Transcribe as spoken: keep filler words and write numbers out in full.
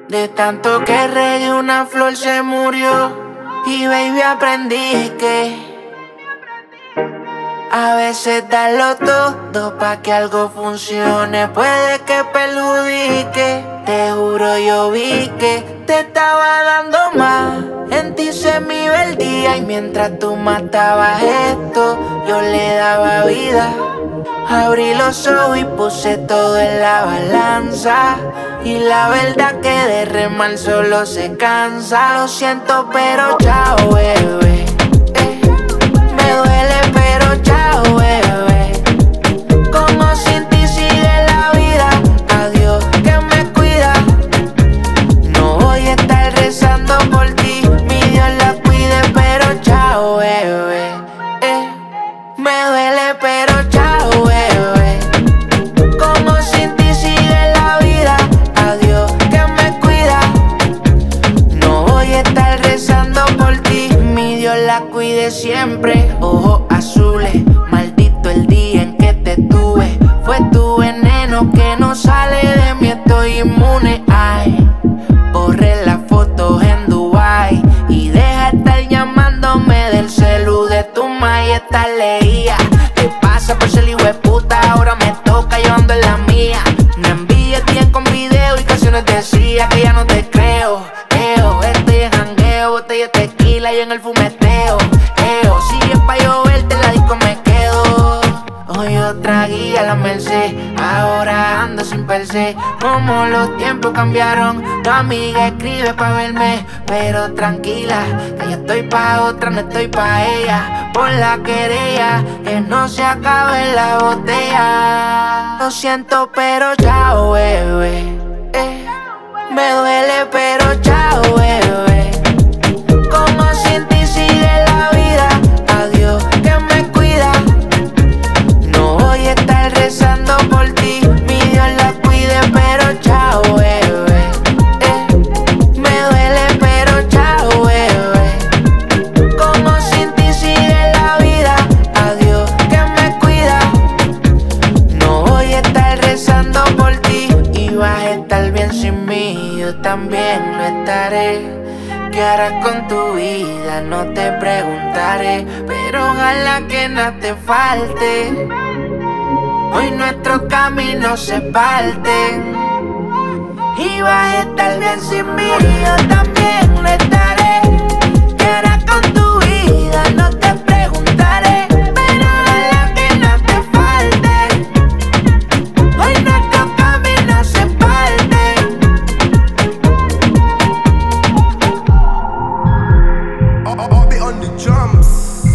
De tanto que regué una flor se murió. Y baby aprendí que a veces darlo todo pa' que algo funcione puede que perjudique. Te juro yo vi que te estaba dando más. En ti se me iba el día y mientras tú matabas esto yo le daba vida. Abrí los ojos y puse todo en la balanza. Y la verdad que de remar solo se cansa. Lo siento pero chao bebé, eh. Me duele pero chao bebé. Como sin ti sigue la vida. Adiós que me cuida. No voy a estar rezando por ti. Mi Dios la cuide pero chao bebé, eh. Me duele pero chao bebé. Como sin ti sigue la vida. Adiós que me cuida. No voy a estar rezando por ti. Mi Dios la cuide siempre. Ojos azules, maldito el día en que te tuve. Fue tu veneno que no sale de mí, estoy inmune. Ay, borré las fotos en Dubai y deja estar llamándome del celu de tu ma y esta leía. ¿Qué pasa por ser hijo de puta? Ahora me toca llevando en la mía. Me envías días con video y canciones decía que ya no te creo. Eo, estoy en jangueo, botella de tequila y en el fumeteo. Eo, si es pa' lloverte la disco me quedo. Hoy otra guía la Merced, ahora ando sin per se. Como los tiempos cambiaron, tu amiga escribe pa' verme. Pero tranquila, que yo estoy pa' otra, no estoy pa' ella. Por la querella, que no se acabe la botella. Lo siento pero chao bebé, eh. Me duele pero chao bebé. Como sin ti sigue la vida. Adiós que me cuida. No voy a estar rezando por ti. Mi Dios la cuide pero chao bebé, eh. Me duele pero chao bebé. Como sin ti sigue la vida. Adiós que me cuida. No voy a estar rezando por ti. Y vas a estar bien sin mí, yo también lo estaré. ¿Qué harás con tu vida? No te preguntaré, pero ojalá que nada te falte. Hoy nuestros caminos se parten. Y vas a estar bien sin mí, yo también lo estaré. ¿Qué harás con tu vida? No te preguntaré, pero ojalá que nada te falte. Hoy nuestros caminos se parten. I'll be on the drums.